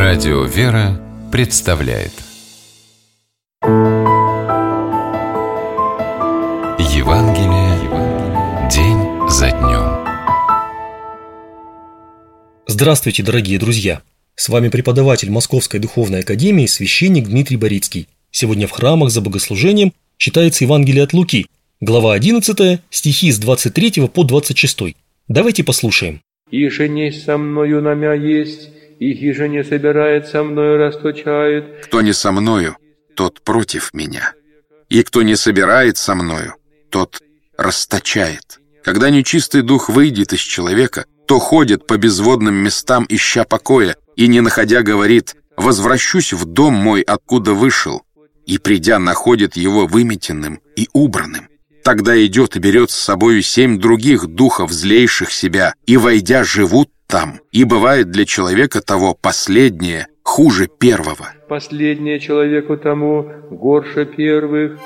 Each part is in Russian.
Радио «Вера» представляет Евангелие день за днем. Здравствуйте, дорогие друзья! С вами преподаватель Московской духовной академии, священник Дмитрий Борицкий. Сегодня в храмах за богослужением читается Евангелие от Луки, глава 11, стихи с 23 по 26. Давайте послушаем. «Иже не со мною намя есть, и иже не собирает со мною расточает. Кто не со мною, тот против меня, и кто не собирает со мною, тот расточает. Когда нечистый дух выйдет из человека, то ходит по безводным местам, ища покоя, и, не находя, говорит: возвращусь в дом мой, откуда вышел, и, придя, находит его выметенным и убранным. Тогда идет и берет с собою 7 других духов, злейших себя, и, войдя, живут там. И бывает для человека того последнее хуже первого. Последнее человеку тому горше первых».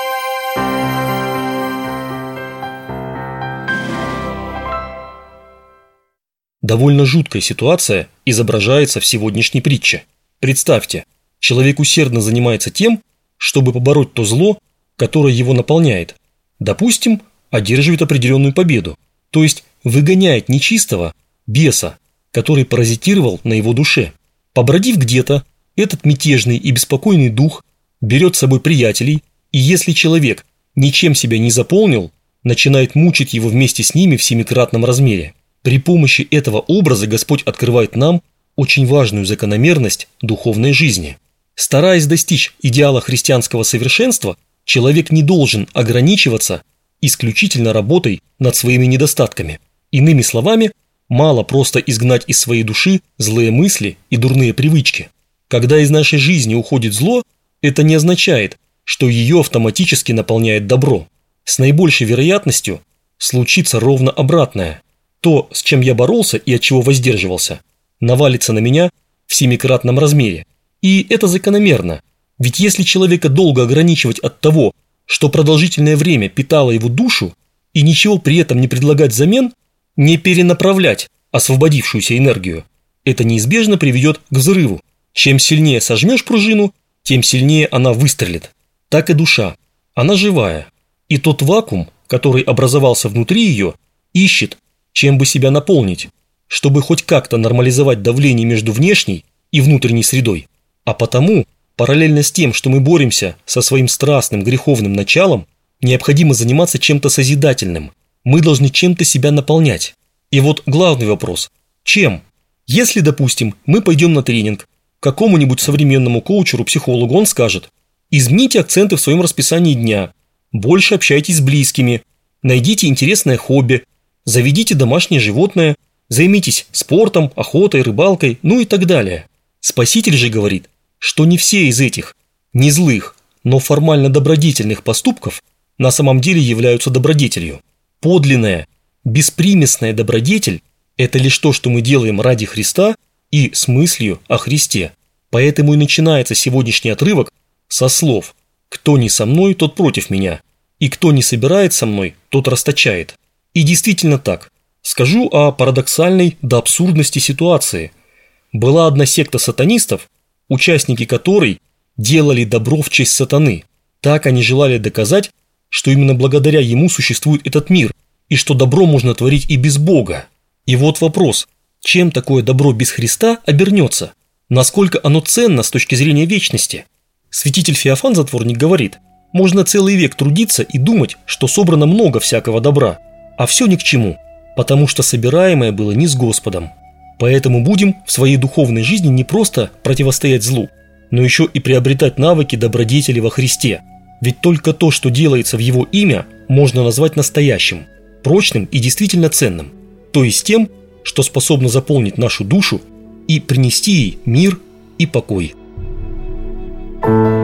Довольно жуткая ситуация изображается в сегодняшней притче. Представьте, человек усердно занимается тем, чтобы побороть то зло, которое его наполняет. Допустим, одерживает определенную победу, то есть выгоняет нечистого, беса, который паразитировал на его душе. Побродив где-то, этот мятежный и беспокойный дух берет с собой приятелей, и если человек ничем себя не заполнил, начинает мучить его вместе с ними в 7-кратном размере. При помощи этого образа Господь открывает нам очень важную закономерность духовной жизни. Стараясь достичь идеала христианского совершенства, человек не должен ограничиваться исключительно работой над своими недостатками. Иными словами, мало просто изгнать из своей души злые мысли и дурные привычки. Когда из нашей жизни уходит зло, это не означает, что ее автоматически наполняет добро. С наибольшей вероятностью случится ровно обратное. То, с чем я боролся и от чего воздерживался, навалится на меня в 7-кратном размере. И это закономерно. Ведь если человека долго ограничивать от того, что продолжительное время питало его душу, и ничего при этом не предлагать взамен, не перенаправлять освободившуюся энергию, это неизбежно приведет к взрыву. Чем сильнее сожмешь пружину, тем сильнее она выстрелит. Так и душа. Она живая. И тот вакуум, который образовался внутри ее, ищет, чем бы себя наполнить, чтобы хоть как-то нормализовать давление между внешней и внутренней средой. А потому, параллельно с тем, что мы боремся со своим страстным греховным началом, необходимо заниматься чем-то созидательным. Мы должны чем-то себя наполнять. И вот главный вопрос – чем? Если, допустим, мы пойдем на тренинг к какому-нибудь современному коучеру-психологу, он скажет: измените акценты в своем расписании дня, больше общайтесь с близкими, найдите интересное хобби, заведите домашнее животное, займитесь спортом, охотой, рыбалкой, ну и так далее. Спаситель же говорит, что не все из этих, не злых, но формально добродетельных поступков на самом деле являются добродетелью. Подлинная, беспримесная добродетель – это лишь то, что мы делаем ради Христа и с мыслью о Христе. Поэтому и начинается сегодняшний отрывок со слов: «Кто не со мной, тот против меня, и кто не собирает со мной, тот расточает». И действительно так. Скажу о парадоксальной до абсурдности ситуации. Была одна секта сатанистов, участники которой делали добро в честь сатаны. Так они желали доказать, что именно благодаря ему существует этот мир, и что добро можно творить и без Бога. И вот вопрос: чем такое добро без Христа обернется? Насколько оно ценно с точки зрения вечности? Святитель Феофан Затворник говорит: можно целый век трудиться и думать, что собрано много всякого добра, а все ни к чему, потому что собираемое было не с Господом. Поэтому будем в своей духовной жизни не просто противостоять злу, но еще и приобретать навыки добродетели во Христе. Ведь только то, что делается в Его имя, можно назвать настоящим, прочным и действительно ценным, то есть тем, что способно заполнить нашу душу и принести ей мир и покой.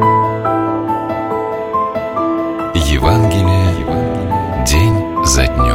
Евангелие день за днем.